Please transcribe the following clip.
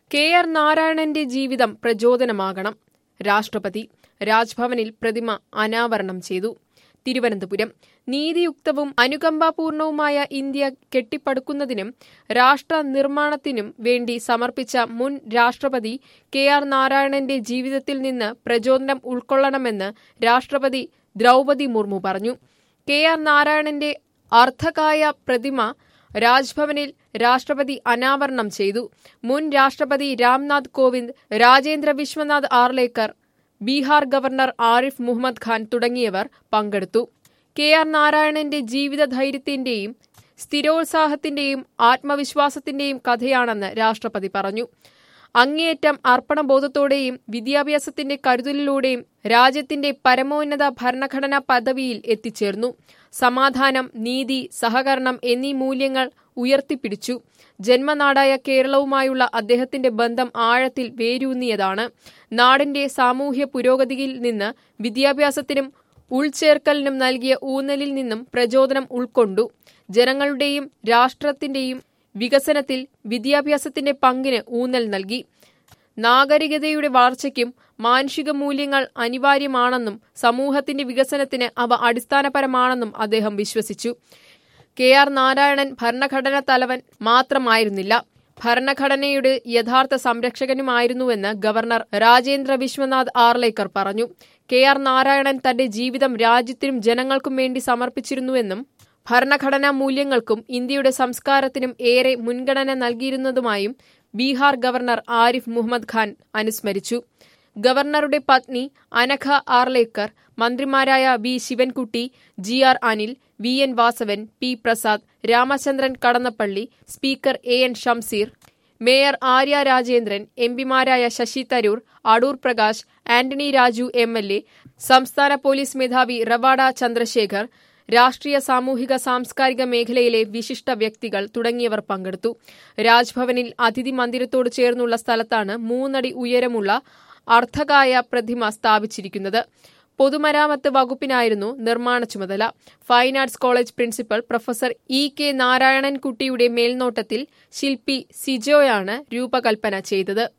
K R. നാരായണന്റെ ജീവിതം പ്രചോദനമാകണം. രാഷ്ട്രപതി രാജ്ഭവനിൽ പ്രതിമ അനാവരണം ചെയ്തു. തിരുവനന്തപുരം. നീതിയുക്തവും അനുകമ്പാപൂർണവുമായ ഇന്ത്യ കെട്ടിപ്പടുക്കുന്നതിനും രാഷ്ട്ര നിർമ്മാണത്തിനും വേണ്ടി സമർപ്പിച്ച മുൻ രാഷ്ട്രപതി കെ.ആർ. നാരായണന്റെ ജീവിതത്തിൽ നിന്ന് പ്രചോദനം ഉൾക്കൊള്ളണമെന്ന് രാഷ്ട്രപതി ദ്രൗപദി മുർമു പറഞ്ഞു. കെ.ആർ. നാരായണന്റെ അർദ്ധകായ പ്രതിമ രാജ്ഭവനിൽ രാഷ്ട്രപതി അനാവരണം ചെയ്തു. മുൻ രാഷ്ട്രപതി രാംനാഥ് കോവിന്ദ്, രാജേന്ദ്ര വിശ്വനാഥ് ആർലേക്കർ, ബീഹാർ ഗവർണർ ആരിഫ് മുഹമ്മദ് ഖാൻ തുടങ്ങിയവർ പങ്കെടുത്തു. കെ.ആർ. നാരായണന്റെ ജീവിതധൈര്യത്തിന്റെയും സ്ഥിരോത്സാഹത്തിന്റെയും ആത്മവിശ്വാസത്തിന്റെയും കഥയാണെന്ന് രാഷ്ട്രപതി പറഞ്ഞു. അങ്ങേയറ്റം അർപ്പണബോധത്തോടെയും വിദ്യാഭ്യാസത്തിന്റെ കരുതലിലൂടെയും രാജ്യത്തിന്റെ പരമോന്നത ഭരണഘടനാ പദവിയിൽ എത്തിച്ചേർന്നു. സമാധാനം, നീതി, സഹകരണം എന്നീ മൂല്യങ്ങൾ ഉയർത്തിപ്പിടിച്ചു. ജന്മനാടായ കേരളവുമായുള്ള അദ്ദേഹത്തിന്റെ ബന്ധം ആഴത്തിൽ വേരൂന്നിയതാണ്. നാടിന്റെ സാമൂഹ്യ പുരോഗതിയിൽ നിന്ന് വിദ്യാഭ്യാസത്തിനും ഉൾച്ചേർക്കലിനും നൽകിയ ഊന്നലിൽ നിന്നും പ്രചോദനം ഉൾക്കൊണ്ടു. ജനങ്ങളുടെയും രാഷ്ട്രത്തിന്റെയും വികസനത്തിൽ വിദ്യാഭ്യാസത്തിന്റെ പങ്കിന് ഊന്നൽ നൽകി. നാഗരികതയുടെ വളർച്ചയ്ക്കും മാനുഷിക മൂല്യങ്ങൾ അനിവാര്യമാണെന്നും സമൂഹത്തിന്റെ വികസനത്തിന് അവ അടിസ്ഥാനപരമാണെന്നും അദ്ദേഹം വിശ്വസിച്ചു. കെ.ആർ. നാരായണൻ ഭരണഘടനാ തലവൻ മാത്രമായിരുന്നില്ല, ഭരണഘടനയുടെ യഥാർത്ഥ സംരക്ഷകനുമായിരുന്നുവെന്ന് ഗവർണർ രാജേന്ദ്ര വിശ്വനാഥ് ആർലേക്കർ പറഞ്ഞു. കെ.ആർ. നാരായണൻ തന്റെ ജീവിതം രാജ്യത്തിനും ജനങ്ങൾക്കും വേണ്ടി സമർപ്പിച്ചിരുന്നുവെന്നും ഭരണഘടനാ മൂല്യങ്ങൾക്കും ഇന്ത്യയുടെ സംസ്കാരത്തിനും ഏറെ മുൻഗണന നൽകിയിരുന്നതുമായും ബീഹാർ ഗവർണർ ആരിഫ് മുഹമ്മദ് ഖാൻ അനുസ്മരിച്ചു. ഗവർണറുടെ പത്നി അനഘ ആർലേക്കർ, മന്ത്രിമാരായ V. Sivankutty, G R. Anil, V N. Vasavan, P. Prasad, Ramachandran Kadannappally, speaker A N. Shamseer, mayor Arya Rajendran, എംപിമാരായ ശശി തരൂർ, അടൂർ പ്രകാശ്, ആന്റണി രാജു എം.എൽ.എ, സംസ്ഥാന പോലീസ് മേധാവി റവാഡ ചന്ദ്രശേഖർ, രാഷ്ട്രീയ, സാമൂഹിക, സാംസ്കാരിക മേഖലയിലെ വിശിഷ്ട വ്യക്തികൾ തുടങ്ങിയവർ പങ്കെടുത്തു. രാജ്ഭവനിൽ അതിഥി മന്ദിരത്തോട് ചേർന്നുള്ള സ്ഥലത്താണ് 3 അടി ഉയരമുള്ള അർദ്ധകായ പ്രതിമ സ്ഥാപിച്ചിരിക്കുന്നത്. പൊതുമരാമത്ത് വകുപ്പിനായിരുന്നു നിർമ്മാണ ചുമതല. Fine arts college principal professor E K. നാരായണൻകുട്ടിയുടെ മേൽനോട്ടത്തിൽ ശില്പി സിജോയാണ് രൂപകൽപ്പന ചെയ്തത്.